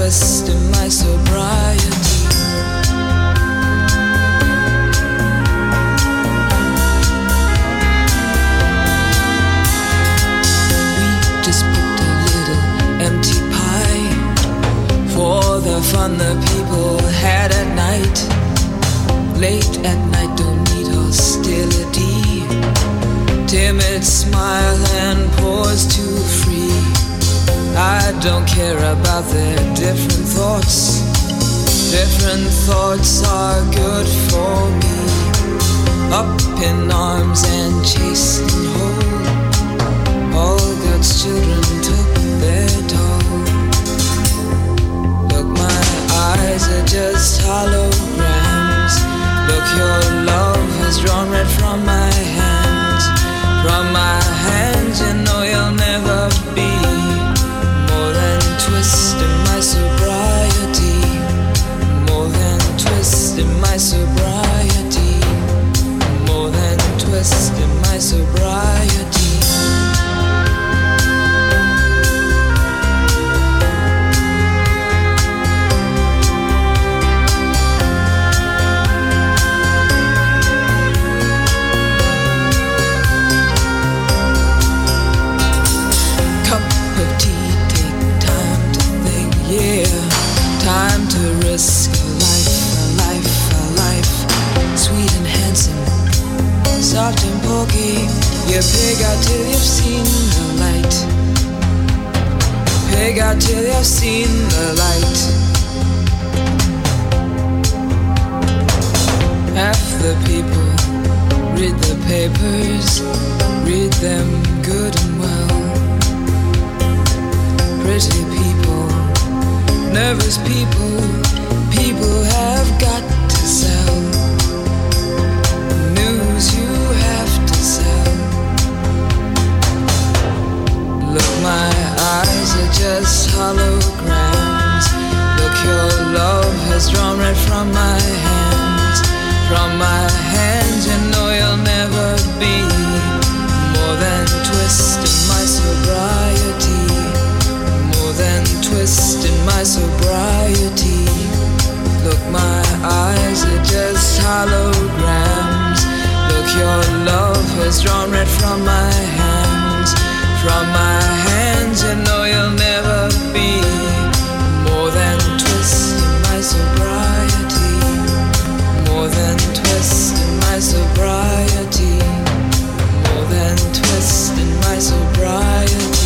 twist in my sobriety. We just put a little empty pie for the fun the people had at night. Late at night, don't need hostility. Timid smile and pause too free. I don't care about their different thoughts. Different thoughts are good for me. Up in arms and chased and whole. All God's children took their toll. Look, my eyes are just holograms. Look, your love has drawn red from my hands. From my hands, you know you'll never be more than twist in my sobriety. More than twist in my sobriety. More than twist in my sobriety. Time to risk a life, sweet and handsome, soft and pokey. You pig out till you've seen the light. Pig out till you've seen the light. Half the people read the papers, read them good and well. Pretty people, nervous people, people have got to sell. News you have to sell. Look, my eyes are just holograms. Look, your love has drawn red from my hands. From my hands, you know you'll never be more than twist in my sobriety. More than twist in my sobriety. Look, my eyes are just holograms. Look, your love has drawn red from my hands. From my hands, you know you'll never be more than twist in my sobriety. More than twist in my sobriety. More than twist in my sobriety.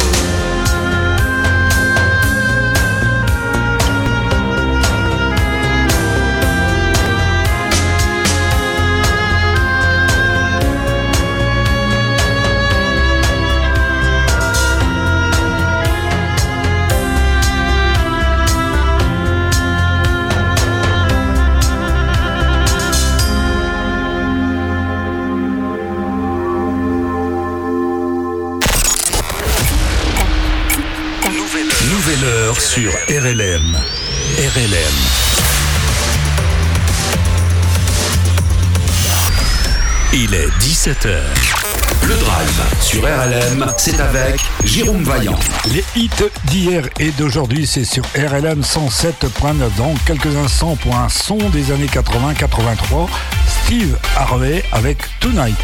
Nouvelle heure sur RLM. RLM. Il est 17h. Le Drive sur RLM, c'est avec Jérôme Vaillant. Les hits d'hier et d'aujourd'hui, c'est sur RLM 107.9. Dans quelques instants, pour un son des années 80-83, Steve Harvey avec Tonight.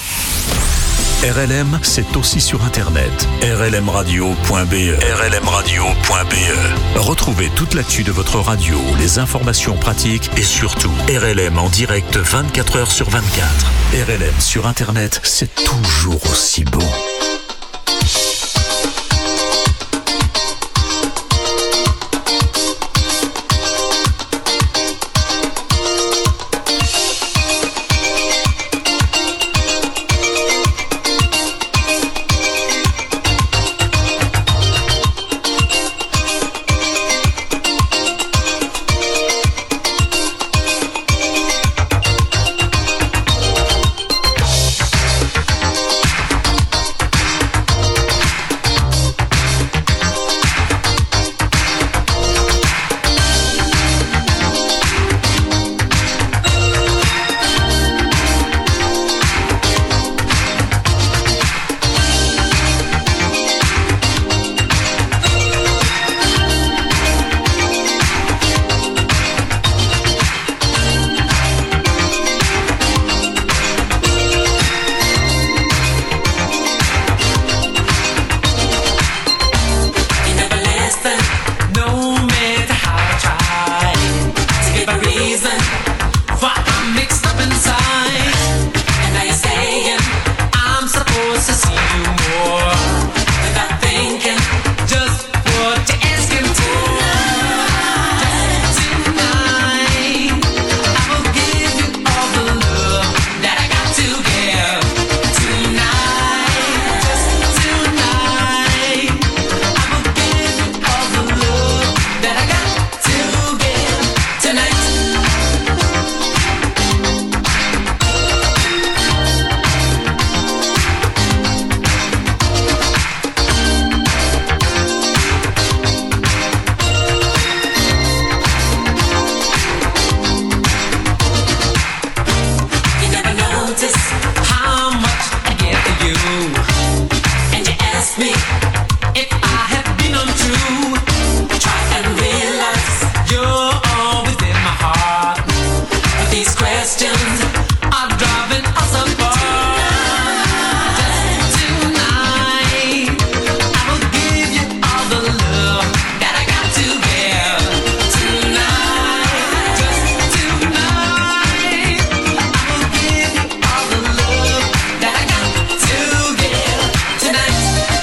RLM, c'est aussi sur Internet. rlmradio.be. rlmradio.be. Retrouvez toute l'actu de votre radio, les informations pratiques et surtout RLM en direct 24 heures sur 24. RLM sur Internet, c'est toujours aussi bon. give a reason why I'm mixed up inside. And now you're saying I'm supposed to see you more without thinking just what you're asking for. Tonight, I will give you all the love that I got to give. Tonight, just tonight, I will give you all the love that I got to give tonight. You never notice how much I give to you, and you ask me if I have been untrue. Try and realize you're always in my heart, but these questions are driving us apart. Just tonight, I will give you all the love that I got to give. Tonight, just tonight, I will give you all the love that I got to give tonight.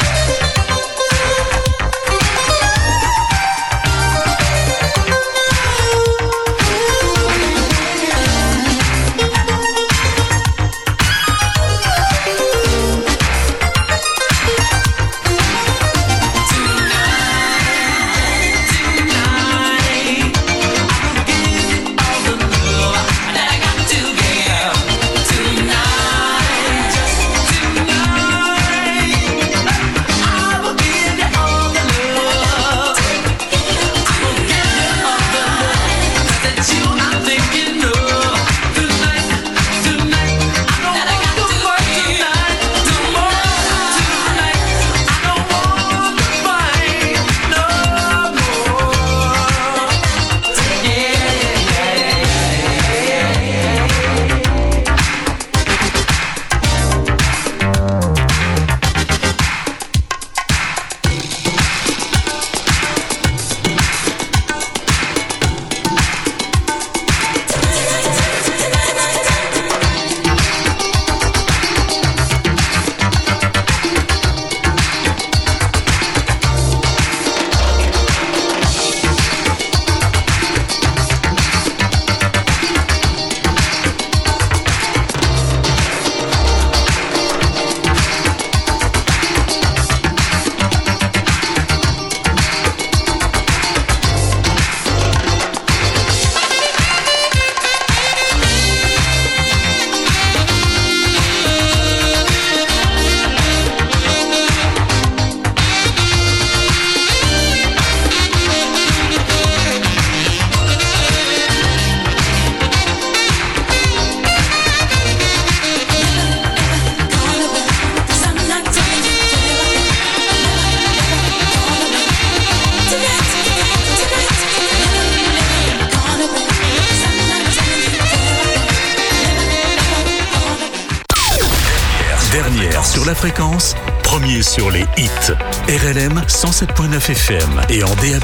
Dernière sur la fréquence, premier sur les hits. RLM 107.9 FM et en DAB+.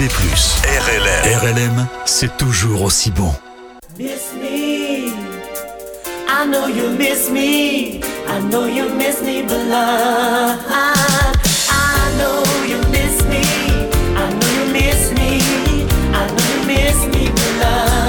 RLM, c'est toujours aussi bon. Miss me, I know you miss me, I know you miss me, but I know you miss me, I know you miss me, I know you miss me, but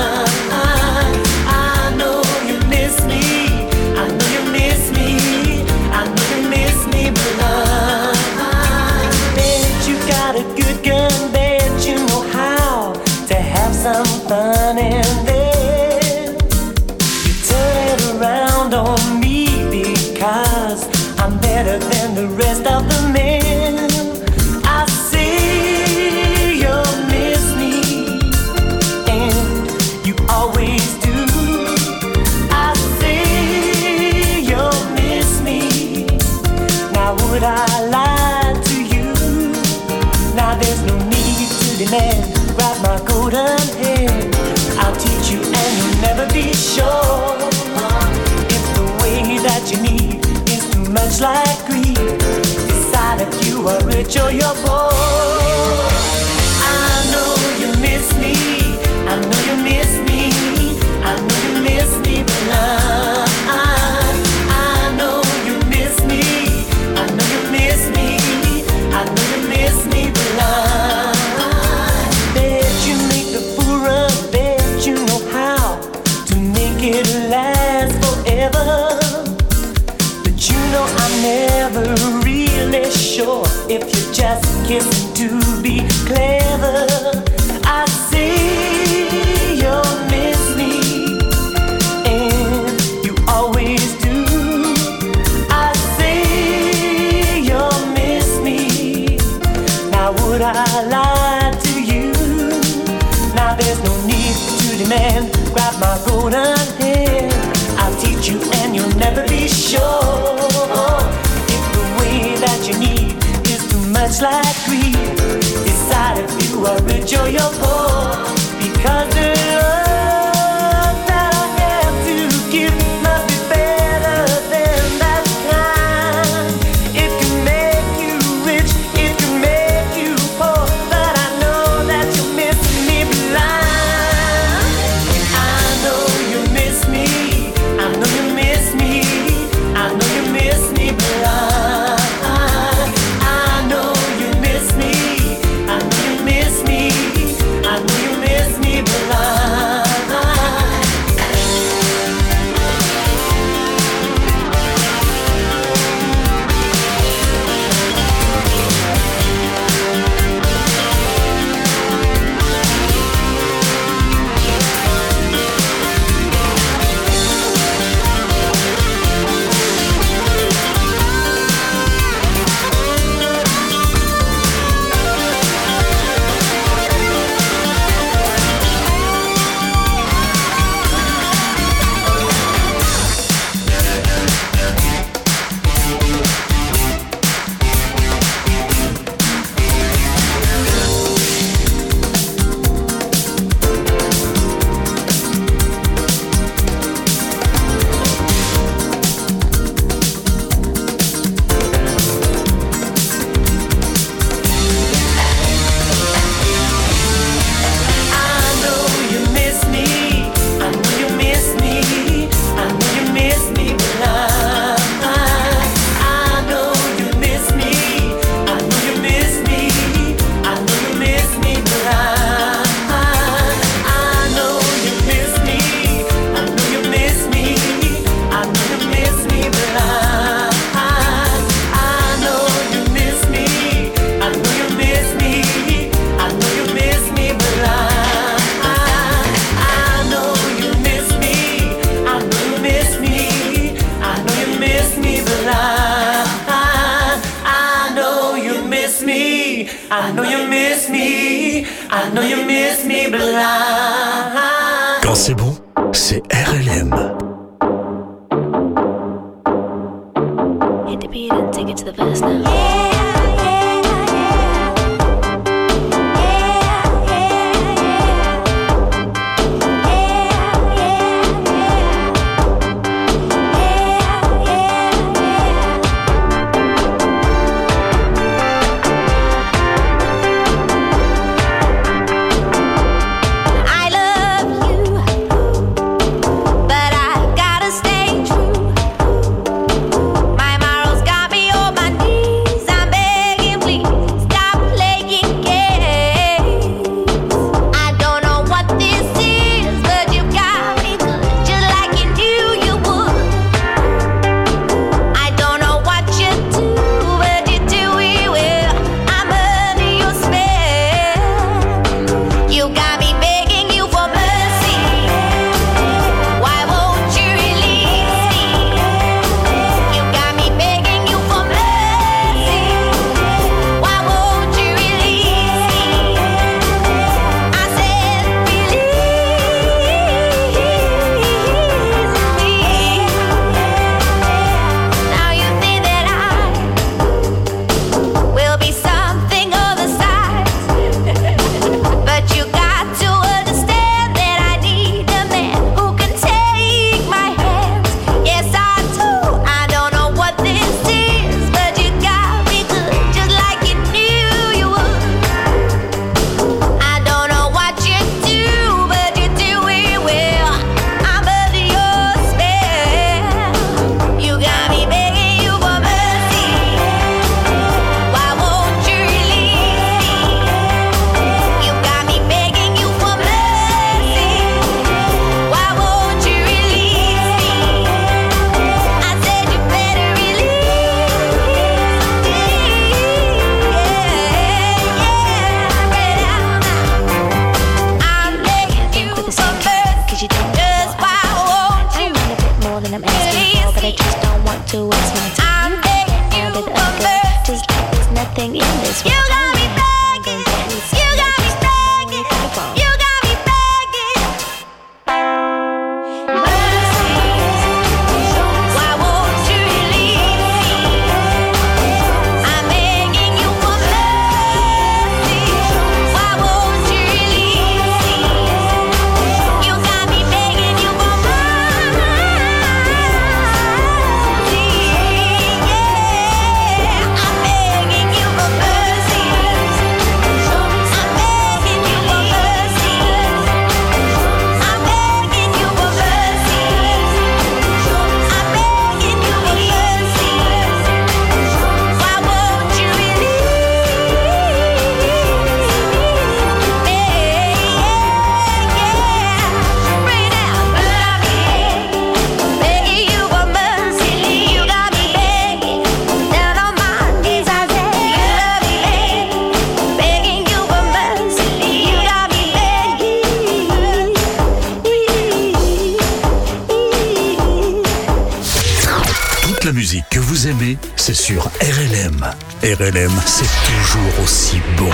I know you miss me, I know you miss me, I know you miss me, but bet you got a good gun, bet you know how to have some fun in there. You turn it around on me because I'm better than the rest of the men. I see you miss me, and you always do. I see you miss me. Now would I lie to you? Now there's no need to demand. Grab my golden hand, I'll teach you and you'll never be sure. If the way that you need is too much like greed, decide if you are rich or you're poor. I know you miss me, I know you miss me, sure if you're just kissing to be clever. I see you'll miss me, and you always do. I see you'll miss me. Now would I lie to you? Now there's no need to demand. Grab my golden hand, I'll teach you and you'll never be sure. If the way that you need is too much like greed, decide if you are rich or you're poor. Because the love that I have to give must be better than that kind. It can make you rich, it can make you poor, but I know that you're missing me blind. I know you miss me, I know you miss me, I know you miss me blind. I know you miss me, I know you miss me, I know you miss me blind. I know you miss me, I know you miss me blind. Quand c'est bon, c'est RLM. Hit the beat and take it to the verse now. My morals got me on my knees. I'm begging this one. You got me begging, you got me begging, you got me begging. Mercy, why won't you leave me? I'm begging you for mercy. Why won't you leave me? You got me begging you for mercy. La musique que vous aimez, c'est sur RLM. RLM, c'est toujours aussi bon.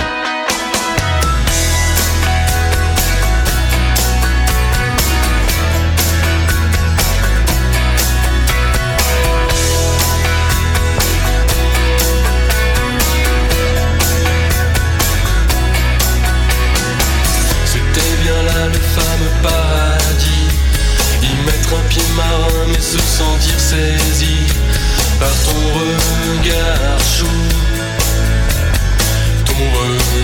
C'était bien là le fameux paradis, y mettre un pied marin mais se sentir saisi par ton regard chou, ton regard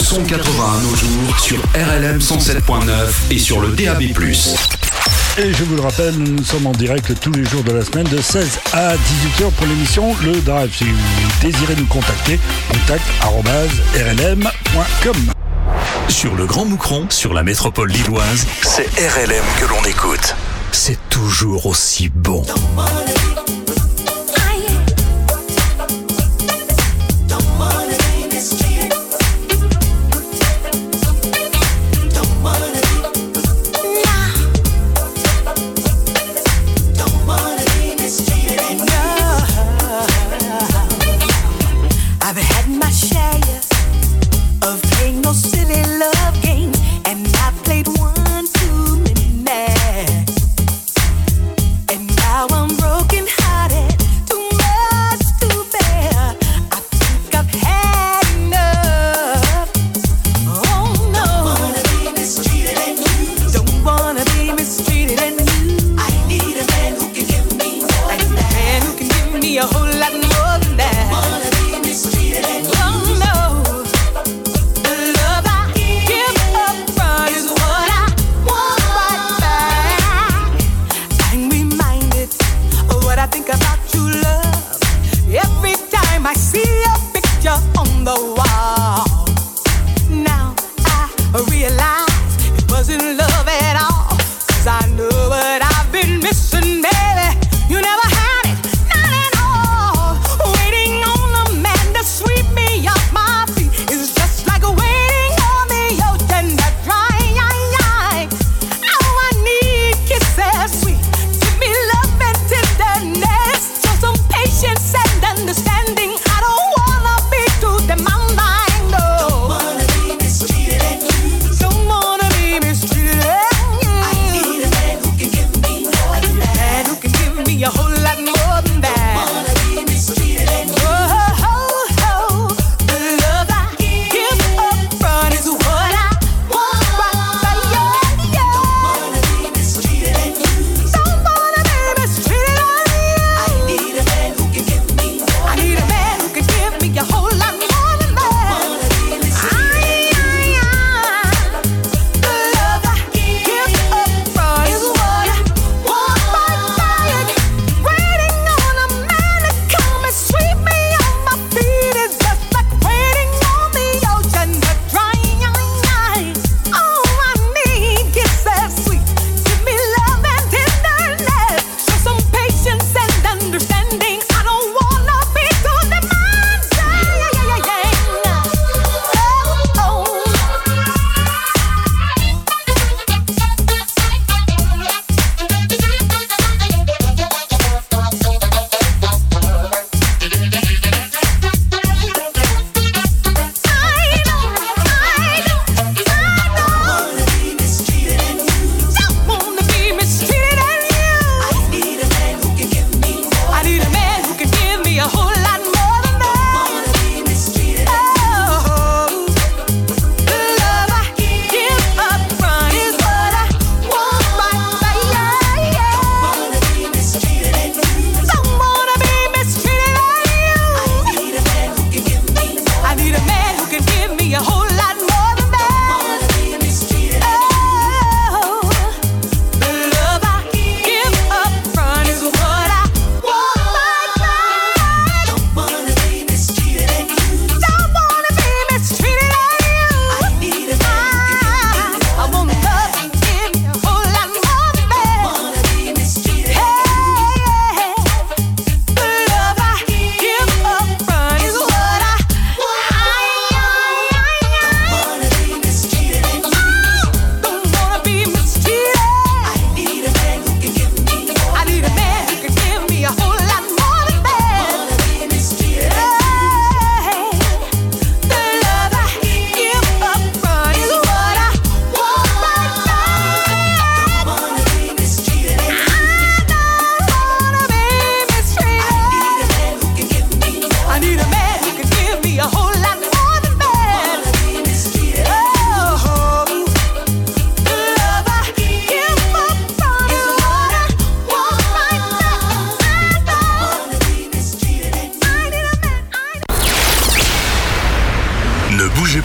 son 80 à nos jours sur RLM 107.9 et sur le DAB+. Et je vous le rappelle, nous sommes en direct tous les jours de la semaine de 16 à 18h pour l'émission Le Drive. Si vous désirez nous contacter, contact@rlm.com. Sur le Grand Moucron, sur la métropole lilloise, c'est RLM que l'on écoute. C'est toujours aussi bon. Now I'm broken hearted.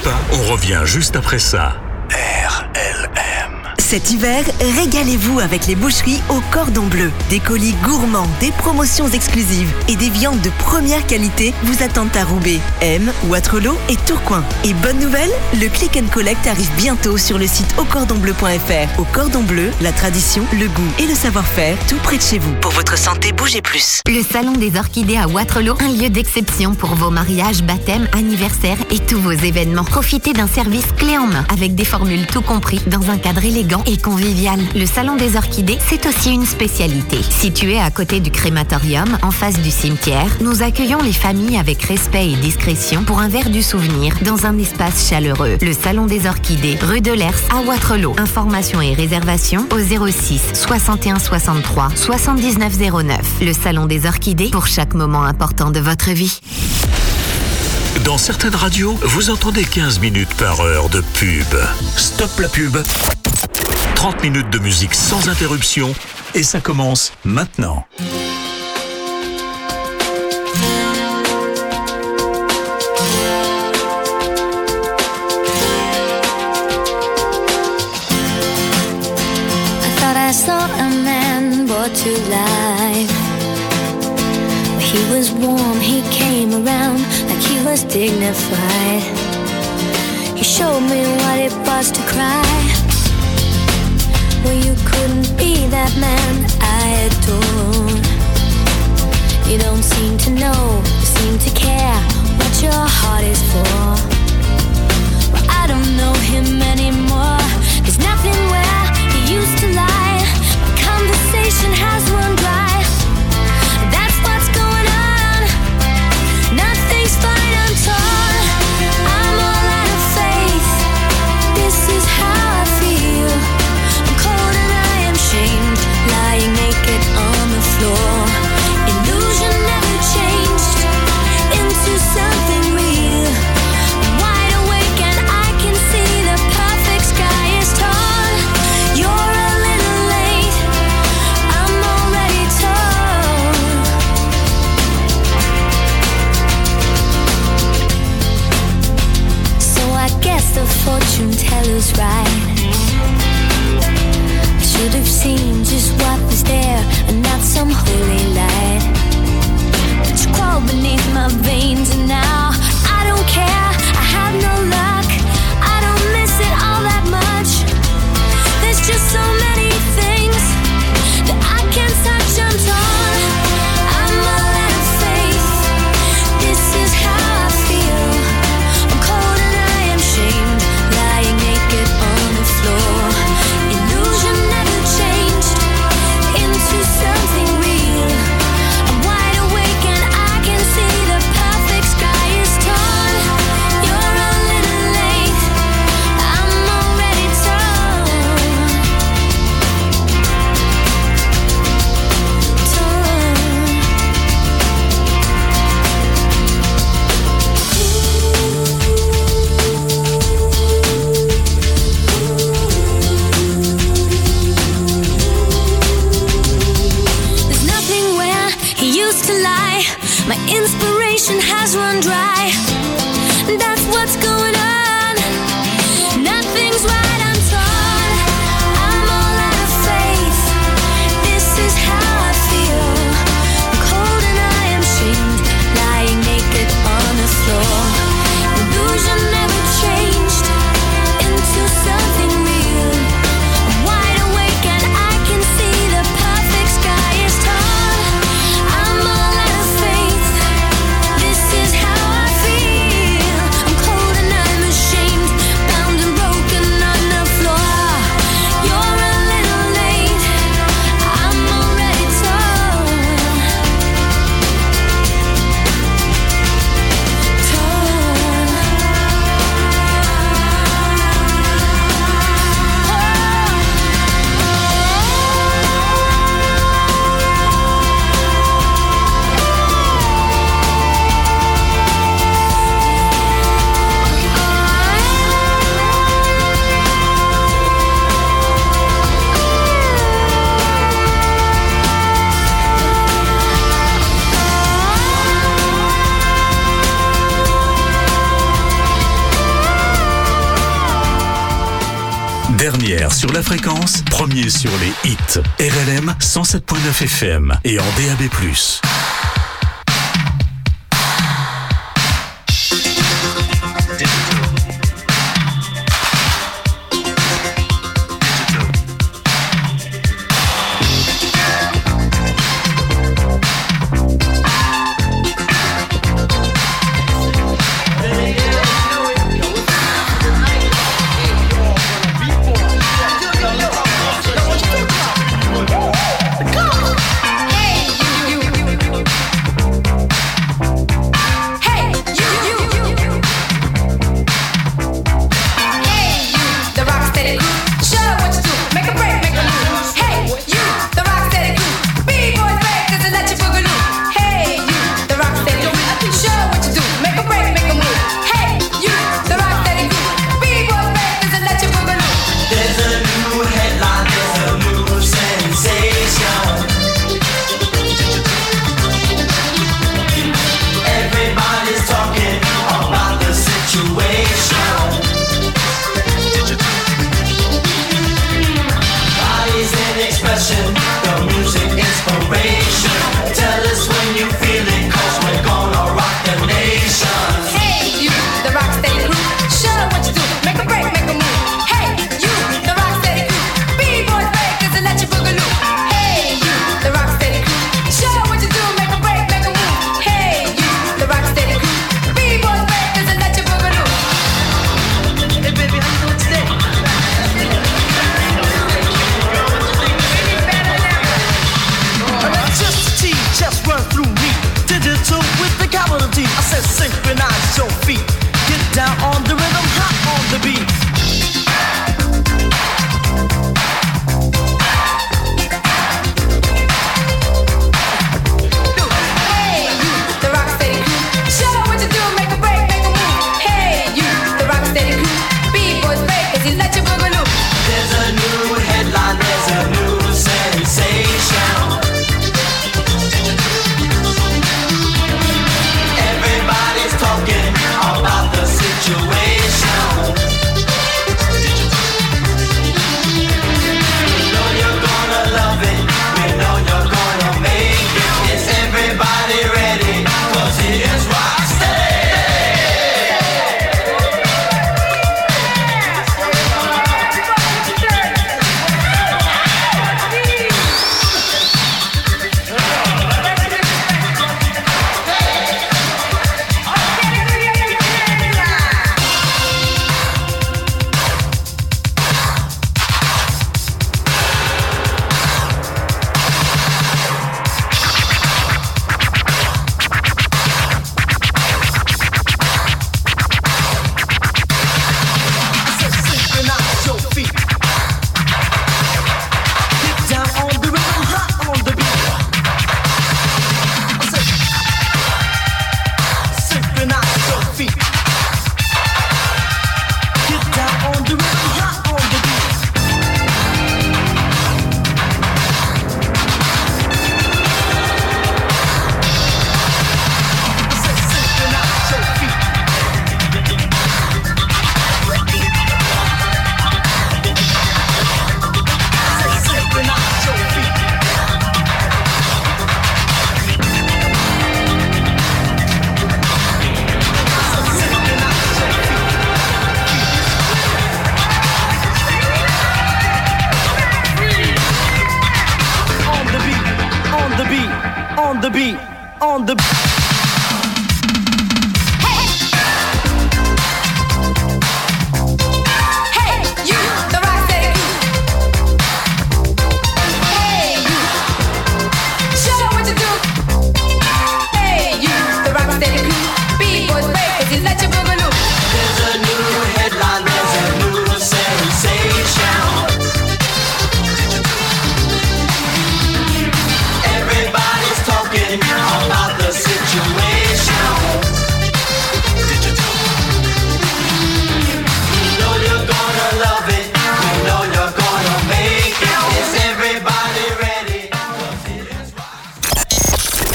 pas, on revient juste après ça. Cet hiver, régalez-vous avec les boucheries au cordon bleu. Des colis gourmands, des promotions exclusives et des viandes de première qualité vous attendent à Roubaix, M, Wattrelos et Tourcoing. Et bonne nouvelle, le Click and Collect arrive bientôt sur le site aucordonbleu.fr. Au Cordon Bleu, la tradition, le goût et le savoir-faire tout près de chez vous. Pour votre santé, bougez plus. Le Salon des Orchidées à Wattrelos, un lieu d'exception pour vos mariages, baptêmes, anniversaires et tous vos événements. Profitez d'un service clé en main avec des formules tout compris dans un cadre élégant et convivial. Le Salon des Orchidées, c'est aussi une spécialité. Situé à côté du crématorium, en face du cimetière, nous accueillons les familles avec respect et discrétion pour un verre du souvenir dans un espace chaleureux. Le Salon des Orchidées, rue de l'Ers à Wattrelos. Informations et réservations au 06 61 63 79 09. Le Salon des Orchidées pour chaque moment important de votre vie. Dans certaines radios, vous entendez 15 minutes par heure de pub. Stop la pub. 30 minutes de musique sans interruption et ça commence maintenant. I thought I saw a man brought to life. He was warm, he came around like he was dignified. He showed me what it was to cry. Well, you couldn't be that man I adore. You don't seem to know, you seem to care what your heart is for. Well, I don't know him anymore. There's nothing where he used to lie. My conversation has run dry. That's what's going on. Nothing's fine, I'm torn. I'm all out of faith. This is how I feel. I'm cold and I am shamed, lying naked on the floor. Illusion never changed into something real. I'm wide awake and I can see the perfect sky is torn. You're a little late, I'm already torn. So I guess the fortune teller's right. I should have seen just what was there and not some holy light. But you crawl beneath my veins and now I don't care, I have no luck. I don't miss it all that much. There's just so many things that I can't touch, I'm torn. I'm all out of faith. This is how I feel. I'm cold and I am shamed, lying naked on the floor. Illusion never changed into something real. I'm wide awake and I can see the perfect sky is torn. You're a little late, I'm already torn. There's nothing where he used to lie. My inspiration has run dry. That's what's going on. Nothing's right, I'm torn. I'm all out of faith. This is how I feel. I'm cold and I am shamed, lying naked on the floor. Illusion never changed into something real. I'm wide awake and I can see the perfect sky is torn. I'm all out of faith. This is how I feel. I'm cold and I dernière sur la fréquence, premier sur les hits. RLM 107.9 FM et en DAB+.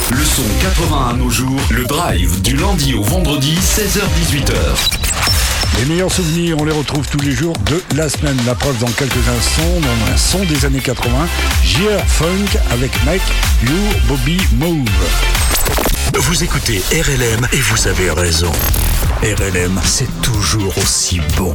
À nos jours, le drive du lundi au vendredi 16h-18h. Les meilleurs souvenirs, on les retrouve tous les jours de la semaine. La preuve dans quelques instants, dans un son des années 80, JR Funk avec Make You Bobby Move. Vous écoutez RLM et vous avez raison. RLM, c'est toujours aussi bon.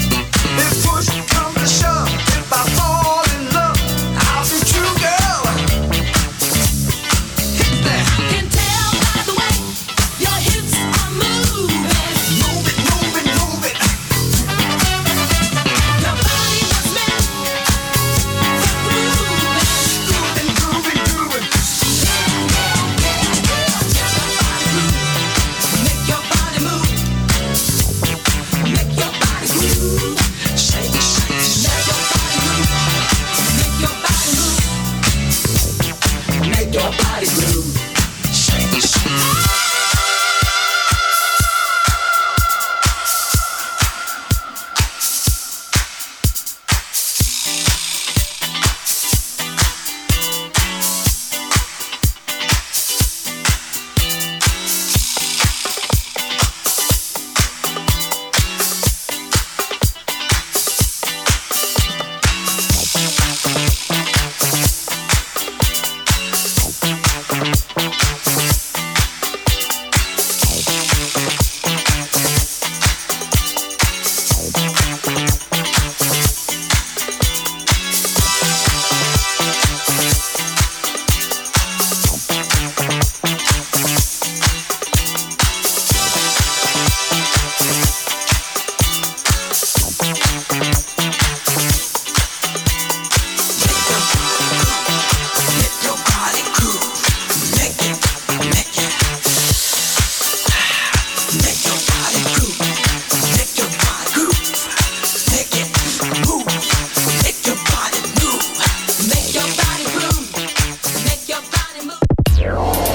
Push come to shove, if I fall in love, I'll be true, girl.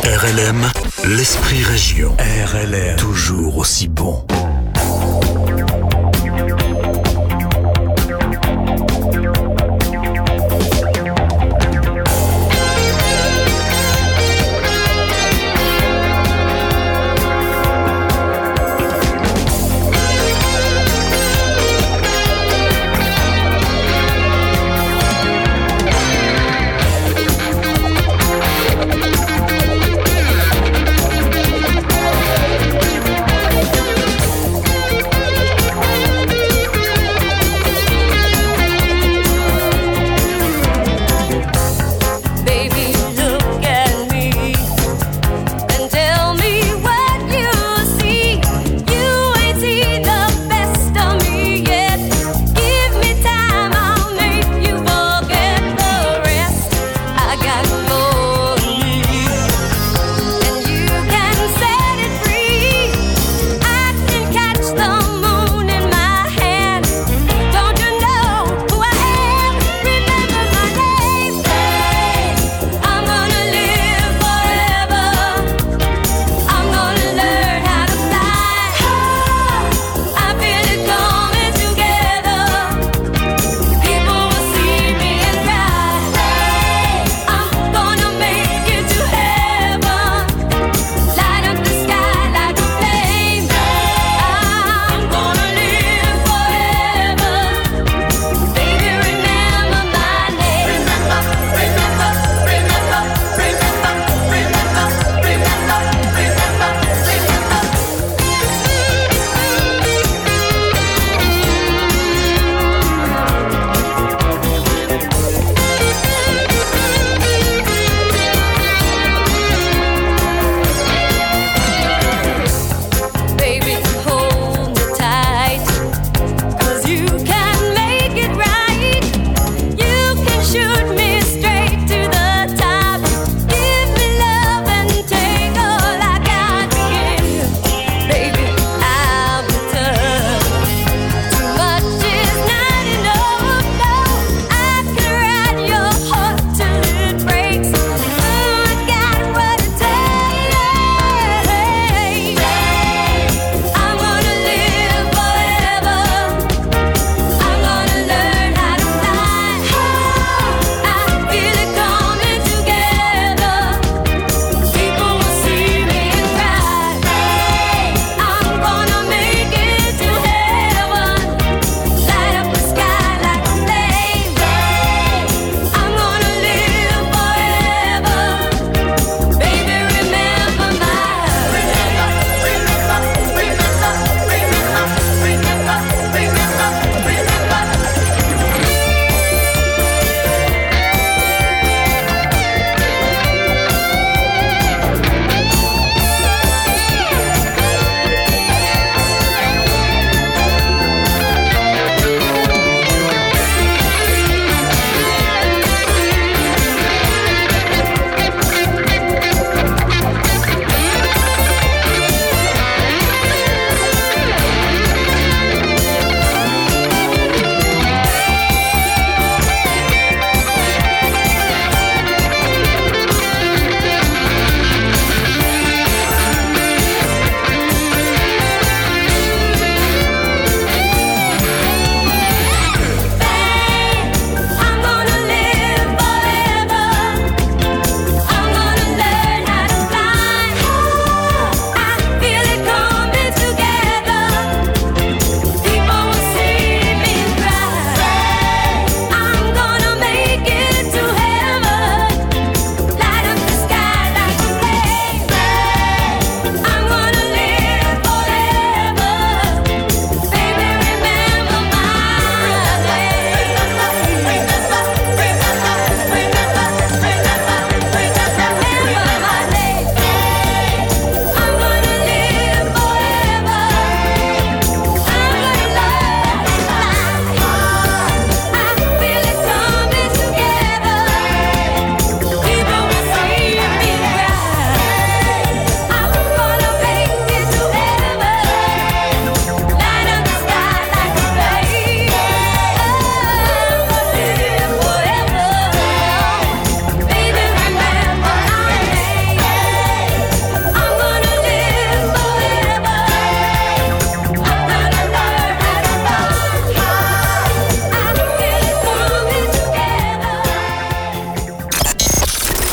RLM, l'esprit région. RLM, toujours aussi bon.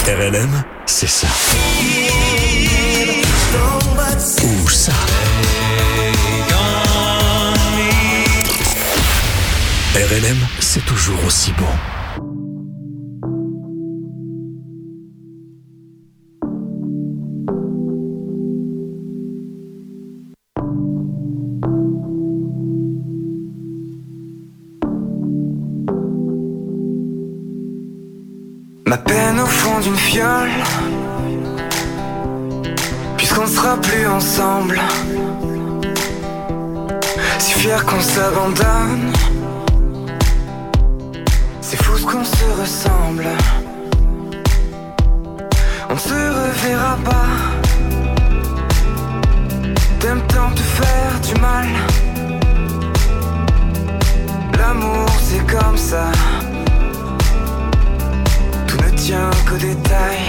RLM, c'est ça. Ou ça. RLM, c'est toujours aussi bon. Ma peine au fond d'une fiole, puisqu'on ne sera plus ensemble. Si fier qu'on s'abandonne, c'est fou ce qu'on se ressemble. On ne se reverra pas. T'aimes tant te faire du mal. L'amour c'est comme ça, tout ne tient qu'aux détails.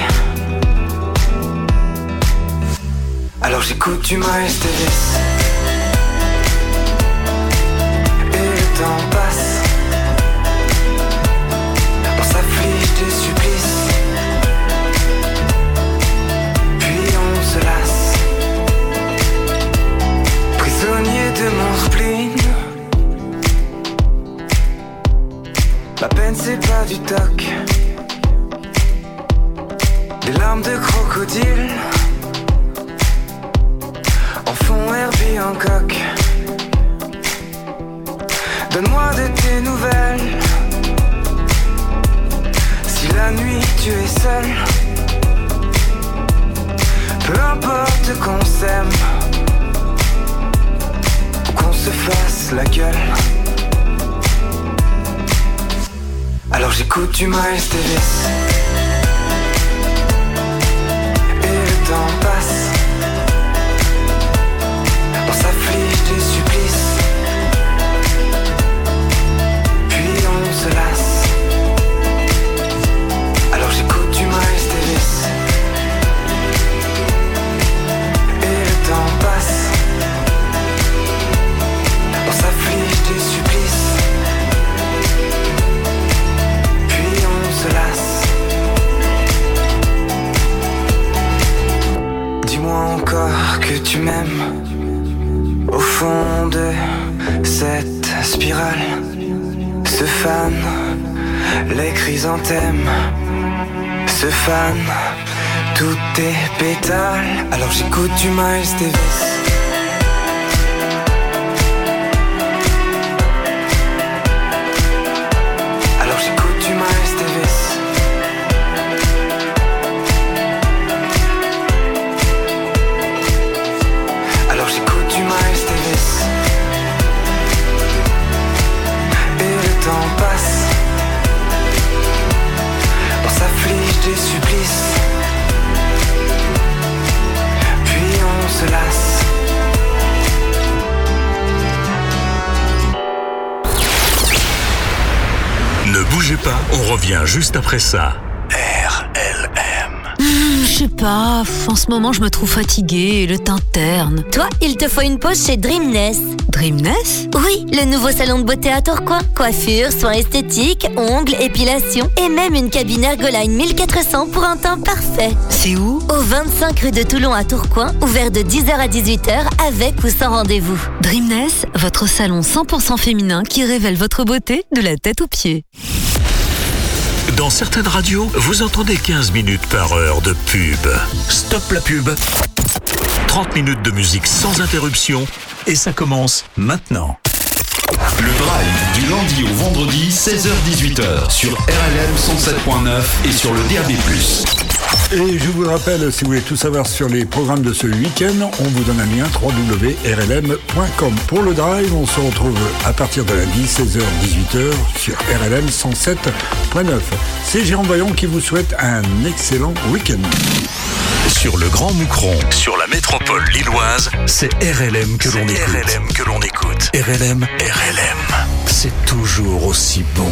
Alors j'écoute du Miles Davis et le temps passe. On s'afflige des supplices, puis on se lasse. Prisonnier de mon spleen, la peine c'est pas du toc. Des larmes de crocodile en fond Herbie Hancock. Donne-moi de tes nouvelles. Si la nuit tu es seul, peu importe qu'on s'aime ou qu'on se fasse la gueule. Alors j'écoute du Miles Davis et le temps passe. On s'afflige des supplices, puis on se lasse. Alors j'écoute du Miles Davis et le temps passe. On s'afflige des supplices, puis on se lasse. Dis-moi encore que tu m'aimes au fond de cette spirale. Se fanent les chrysanthèmes, se fanent tous tes pétales. Alors j'écoute du Miles Davis. Alors j'écoute du Miles Davis. Alors j'écoute du Miles Davis et le temps passe. On s'afflige des supplices, puis on se lasse. Ne bougez pas, on revient juste après ça. Je sais pas, en ce moment je me trouve fatiguée et le teint terne. Toi, il te faut une pause chez Dreamness. Dreamness ? Oui, le nouveau salon de beauté à Tourcoing. Coiffure, soins esthétiques, ongles, épilation et même une cabine Ergoline 1400 pour un temps parfait. C'est où ? Au 25 rue de Toulon à Tourcoing, ouvert de 10h à 18h avec ou sans rendez-vous. Dreamness, votre salon 100% féminin qui révèle votre beauté de la tête aux pieds. Dans certaines radios, vous entendez 15 minutes par heure de pub. Stop la pub. 30 minutes de musique sans interruption et ça commence maintenant. Le Drive du lundi au vendredi 16h-18h sur RLM 107.9 et sur le DAB+. Et je vous rappelle, si vous voulez tout savoir sur les programmes de ce week-end, on vous donne un lien www.rlm.com. Pour le Drive, on se retrouve à partir de lundi 16h-18h sur RLM 107.9. C'est Jérôme Vaillant qui vous souhaite un excellent week-end. Sur le Grand Moucron, sur la métropole lilloise, c'est RLM que l'on écoute. RLM que l'on écoute. RLM, c'est toujours aussi bon.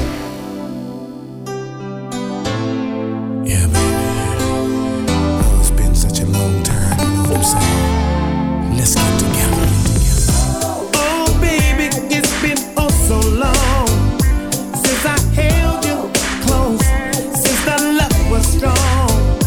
Yeah, baby. Oh, it's been such a long time, you know what I'm saying? Let's get together. Oh, baby, it's been oh so long since I held you close, since the love was strong.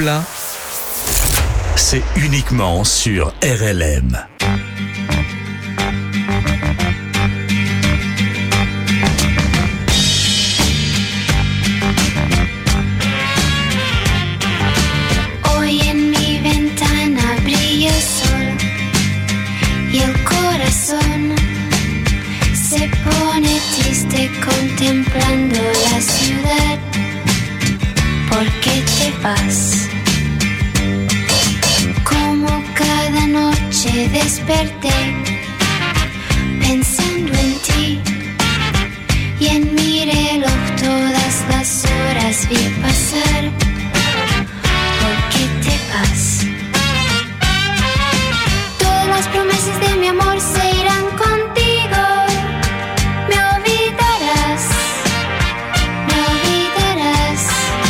là, c'est uniquement sur RLM. Hoy en mi ventana brilla el sol y el corazón se pone triste contemplando la ciudad. ¿Por qué te vas? Como cada noche desperté pensando en ti y en mi reloj todas las horas vi pasar. ¿Por qué te vas? Todas las promesas de mi amor se irán contigo. Me olvidarás, me olvidarás.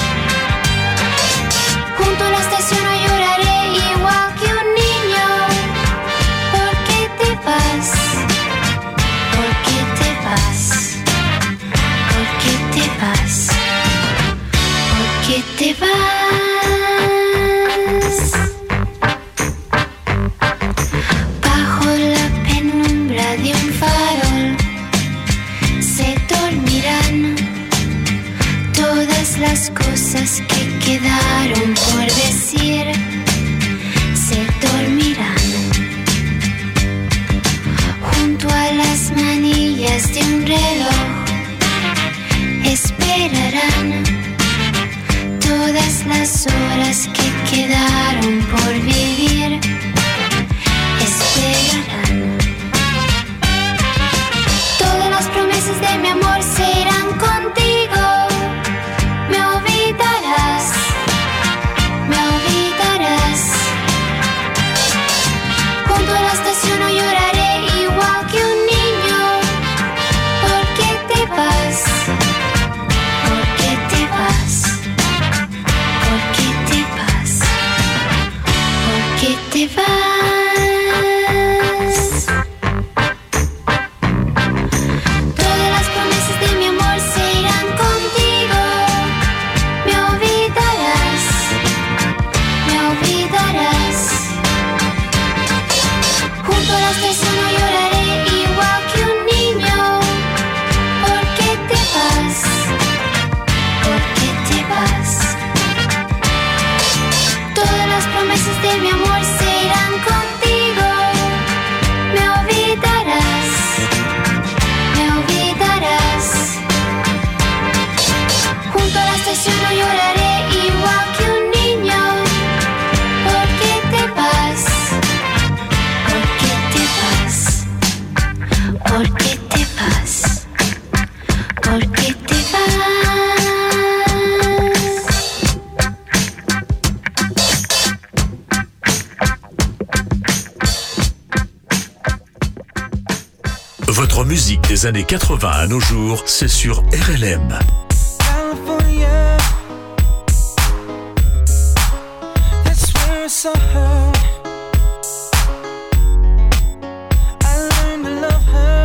Junto a la estación no lloraré igual que un niño. ¿Por qué te vas? ¿Por qué te vas? ¿Por qué te vas? ¿Por qué te vas? Bajo la penumbra de un farol se dormirán todas las cosas que quedaron por decir. Se dormirán junto a las manillas de un reloj. Esperarán todas las horas que quedaron por vivir. Esperarán. Todas las promesas de mi amor se irán contigo. Me olvidarás, me olvidarás. Junto a la estación no lloraré igual que un niño. ¿Por qué te vas? ¿Por qué te vas? ¿Por qué te vas? ¿Por qué te vas? Todas las promesas de mi amor se irán contigo. Me olvidarás, me olvidarás. Junto a la estación no lloraré igual que un niño. ¿Por qué te vas? ¿Por qué te vas? Todas las promesas de mi amor se irán contigo. Me olvidarás, me olvidarás. Junto a la estación no lloraré igual que un niño. ¿Por qué te vas? ¿Por qué te vas? ¿Por qué te vas? ¿Por qué te vas? Votre musique des années 80 à nos jours, c'est sur RLM. California, that's where I saw her. I learned to love her.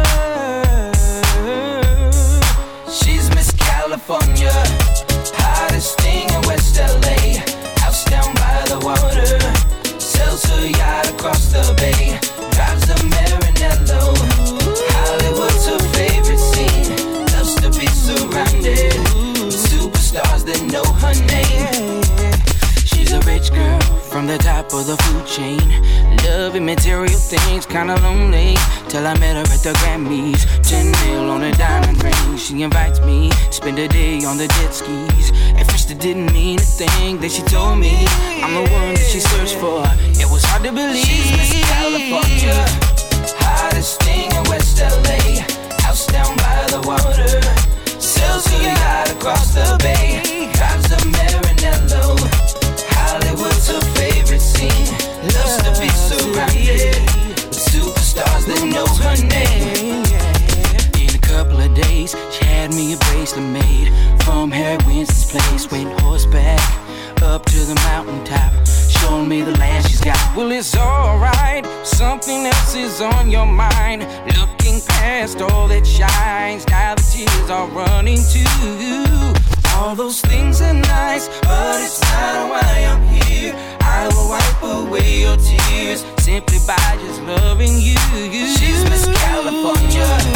She's Miss California, hottest thing in West LA. House down by the water, sails her yacht across the bay, drives the Maranello. Hollywood's her favorite scene, loves to be surrounded with superstars that know her name. She's a rich girl from the top of the food chain, loving material things, kinda lonely, till I met her at the Grammys. 10 mil on a diamond ring, she invites me, spend a day on the jet skis. At first it didn't mean a thing, then she told me I'm the one that she searched for. It was hard to believe. She's Miss California, hottest thing in West LA. House down by the water, sails her yacht across the bay, drives a Maranello. Hollywood's her favorite scene, loves to be surrounded with superstars that know her name. In a couple of days, she had me a bracelet made from Harry Winston's place. Went horseback up to the mountaintop, showing me the land she's got. Well, it's alright, something else is on your mind. Looking past all that shines, now the tears are running too. All those things are nice, but it's not why I'm here. I will wipe away your tears simply by just loving you. She's Miss California.